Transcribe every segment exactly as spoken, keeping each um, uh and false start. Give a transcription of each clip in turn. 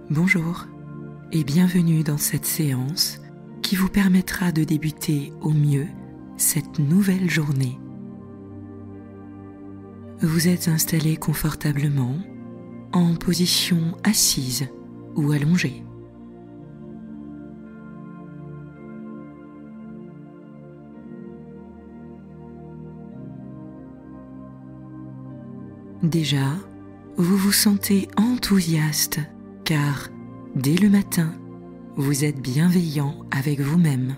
Bonjour et bienvenue dans cette séance qui vous permettra de débuter au mieux cette nouvelle journée. Vous êtes installé confortablement en position assise ou allongée. Déjà, vous vous sentez enthousiaste car, dès le matin, vous êtes bienveillant avec vous-même.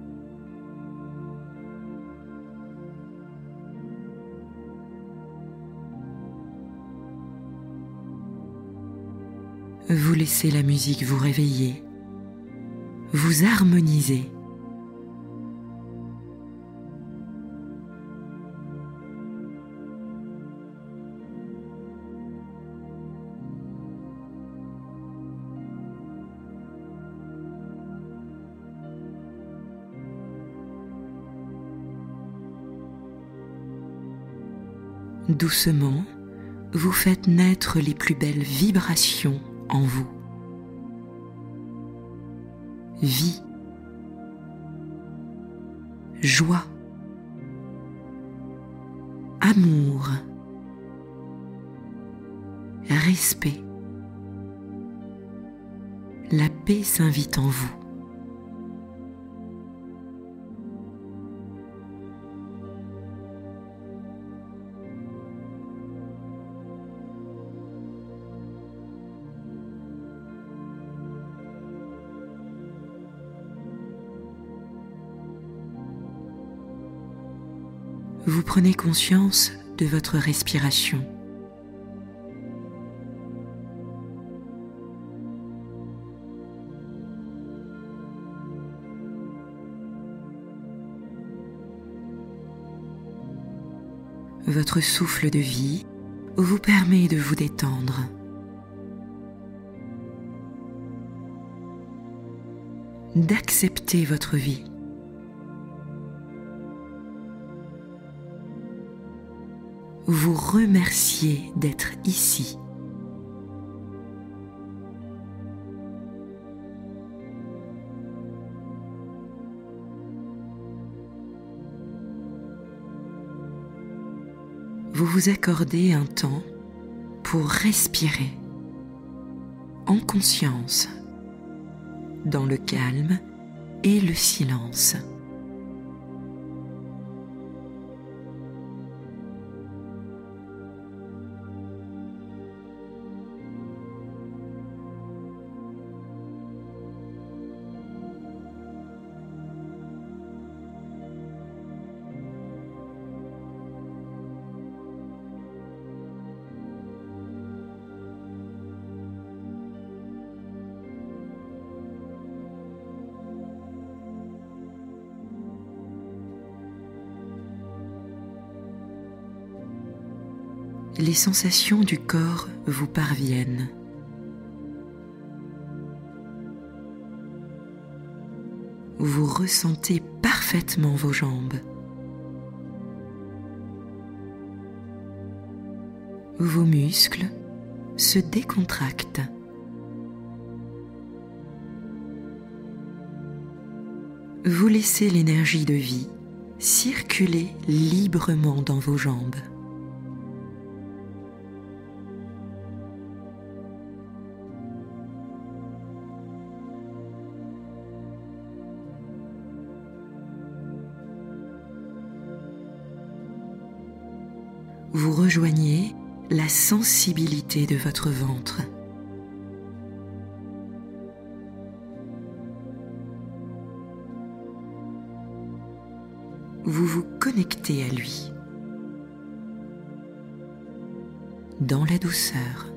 Vous laissez la musique vous réveiller, vous harmoniser. Doucement, vous faites naître les plus belles vibrations en vous. Vie, joie, amour, respect. La paix s'invite en vous. Vous prenez conscience de votre respiration. Votre souffle de vie vous permet de vous détendre. D'accepter votre vie. Vous remerciez d'être ici. Vous vous accordez un temps pour respirer en conscience, dans le calme et le silence. Les sensations du corps vous parviennent. Vous ressentez parfaitement vos jambes. Vos muscles se décontractent. Vous laissez l'énergie de vie circuler librement dans vos jambes. Vous rejoignez la sensibilité de votre ventre. Vous vous connectez à lui, dans la douceur.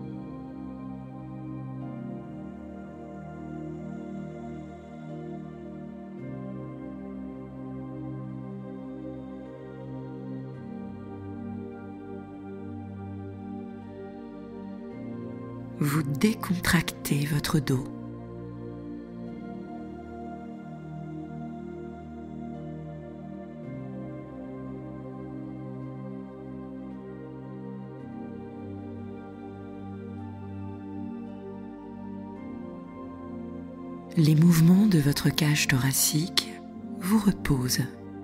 Vous décontractez votre dos. Les mouvements de votre cage thoracique vous reposent.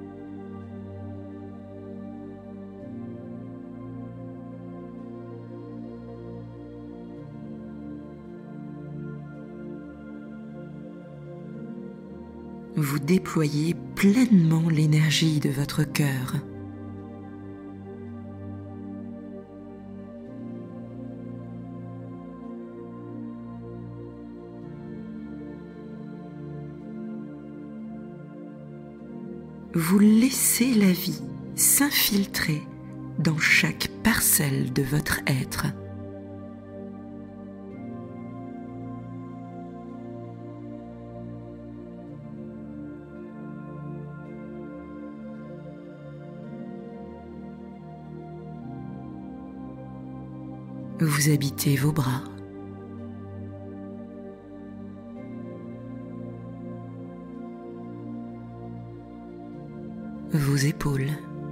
Vous déployez pleinement l'énergie de votre cœur. Vous laissez la vie s'infiltrer dans chaque parcelle de votre être. Vous habitez vos bras, vos épaules,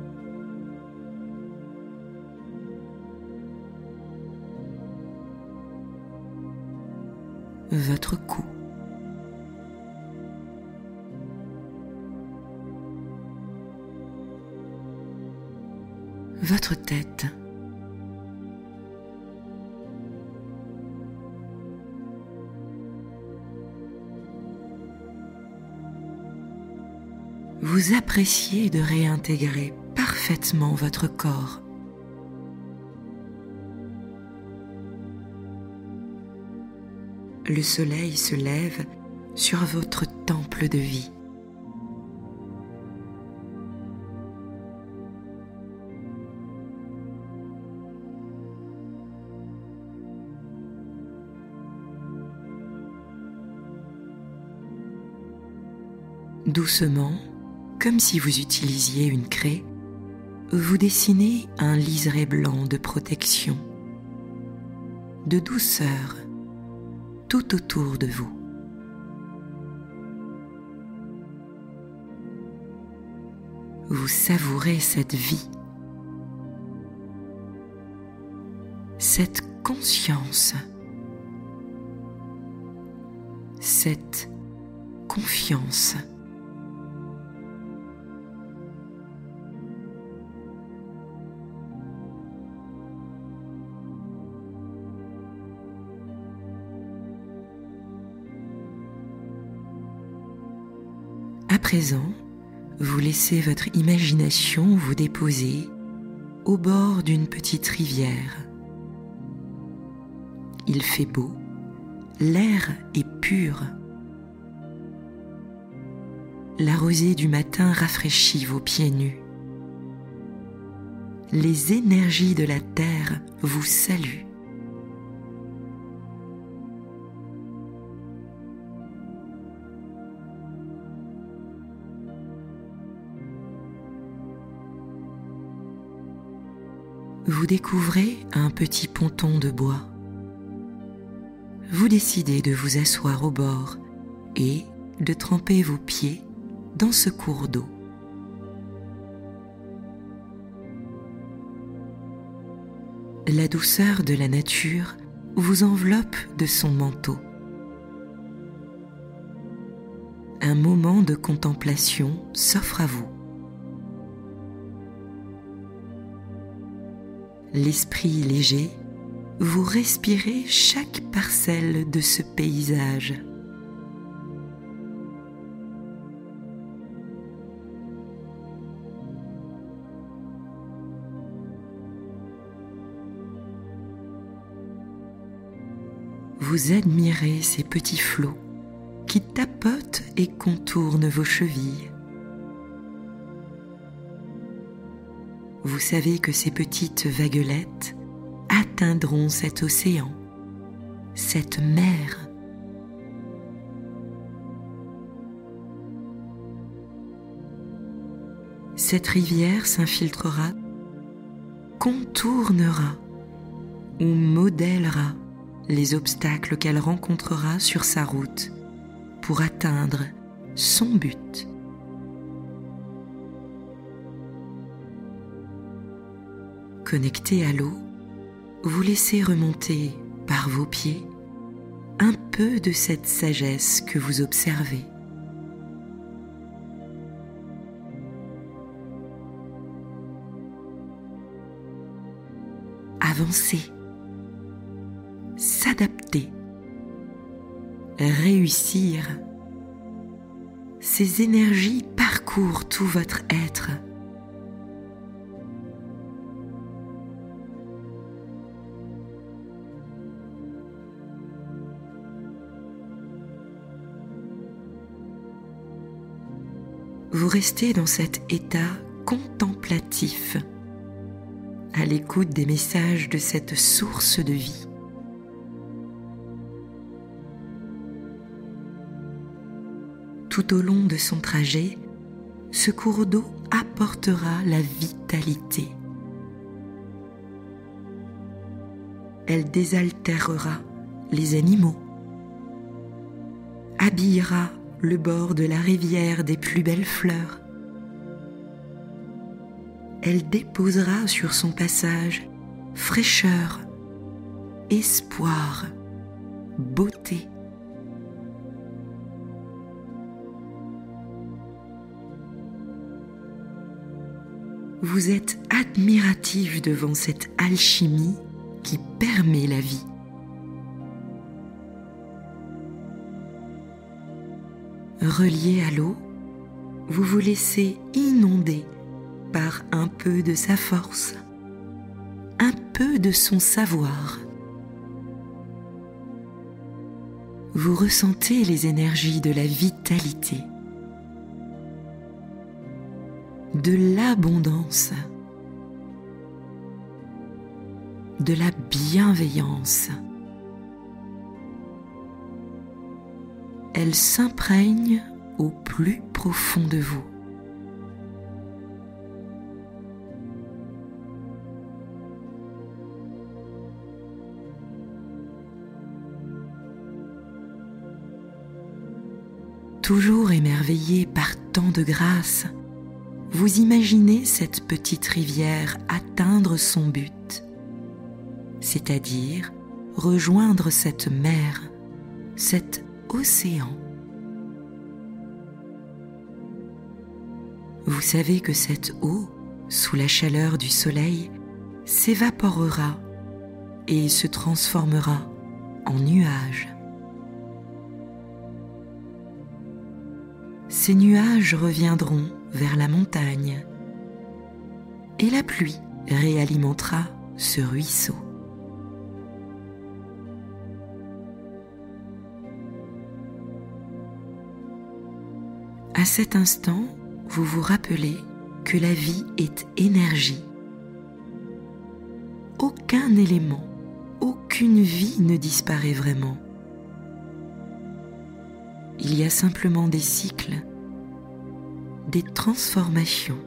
votre cou, votre tête, vous appréciez de réintégrer parfaitement votre corps. Le soleil se lève sur votre temple de vie. Doucement, comme si vous utilisiez une craie, vous dessinez un liseré blanc de protection, de douceur, tout autour de vous. Vous savourez cette vie, cette conscience, cette confiance. À présent, vous laissez votre imagination vous déposer au bord d'une petite rivière. Il fait beau, l'air est pur. La rosée du matin rafraîchit vos pieds nus. Les énergies de la terre vous saluent. Vous découvrez un petit ponton de bois. Vous décidez de vous asseoir au bord et de tremper vos pieds dans ce cours d'eau. La douceur de la nature vous enveloppe de son manteau. Un moment de contemplation s'offre à vous. L'esprit léger, vous respirez chaque parcelle de ce paysage. Vous admirez ces petits flots qui tapotent et contournent vos chevilles. Vous savez que ces petites vaguelettes atteindront cet océan, cette mer. Cette rivière s'infiltrera, contournera ou modèlera les obstacles qu'elle rencontrera sur sa route pour atteindre son but. Connecté à l'eau, vous laissez remonter par vos pieds un peu de cette sagesse que vous observez. Avancer, s'adapter, réussir. Ces énergies parcourent tout votre être. Vous restez dans cet état contemplatif, à l'écoute des messages de cette source de vie. Tout au long de son trajet, ce cours d'eau apportera la vitalité. Elle désaltérera les animaux, habillera le bord de la rivière des plus belles fleurs. Elle déposera sur son passage fraîcheur, espoir, beauté. Vous êtes admiratif devant cette alchimie qui permet la vie. Relié à l'eau, vous vous laissez inonder par un peu de sa force, un peu de son savoir. Vous ressentez les énergies de la vitalité, de l'abondance, de la bienveillance. Elle s'imprègne au plus profond de vous. Toujours émerveillé par tant de grâce, vous imaginez cette petite rivière atteindre son but, c'est-à-dire rejoindre cette mer, cet océan. Vous savez que cette eau, sous la chaleur du soleil, s'évaporera et se transformera en nuages. Ces nuages reviendront vers la montagne et la pluie réalimentera ce ruisseau. À cet instant, vous vous rappelez que la vie est énergie. Aucun élément, aucune vie ne disparaît vraiment. Il y a simplement des cycles, des transformations.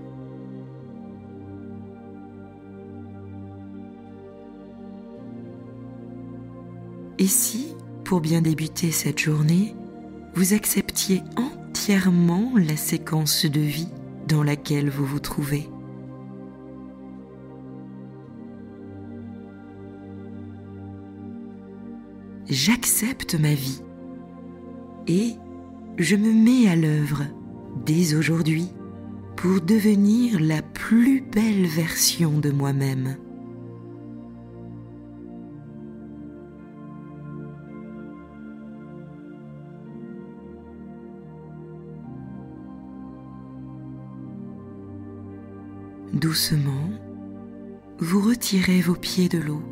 Et si, pour bien débuter cette journée, vous acceptiez entièrement la séquence de vie dans laquelle vous vous trouvez? J'accepte ma vie et je me mets à l'œuvre dès aujourd'hui pour devenir la plus belle version de moi-même. Doucement, vous retirez vos pieds de l'eau.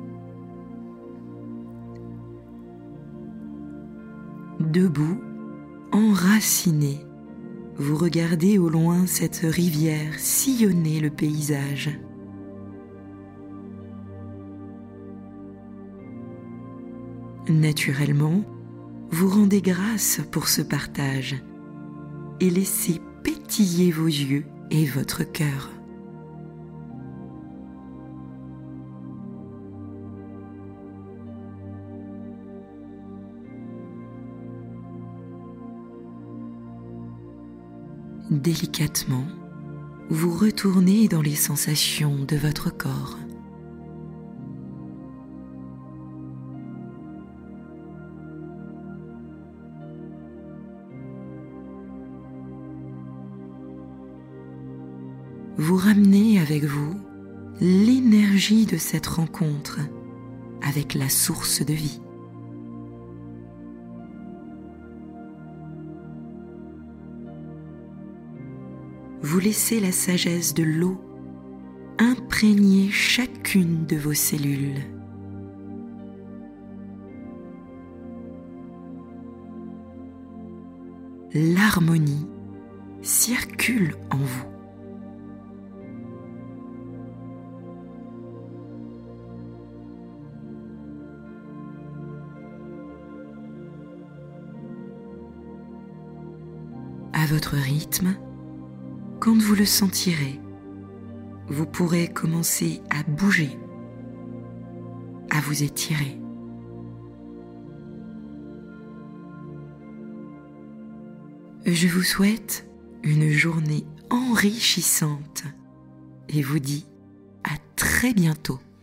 Debout, enraciné, vous regardez au loin cette rivière sillonner le paysage. Naturellement, vous rendez grâce pour ce partage et laissez pétiller vos yeux et votre cœur. Délicatement, vous retournez dans les sensations de votre corps. vous ramenez avec vous l'énergie de cette rencontre avec la source de vie. Vous laissez la sagesse de l'eau imprégner chacune de vos cellules. L'harmonie circule en vous. À votre rythme, quand vous le sentirez, vous pourrez commencer à bouger, à vous étirer. Je vous souhaite une journée enrichissante et vous dis à très bientôt.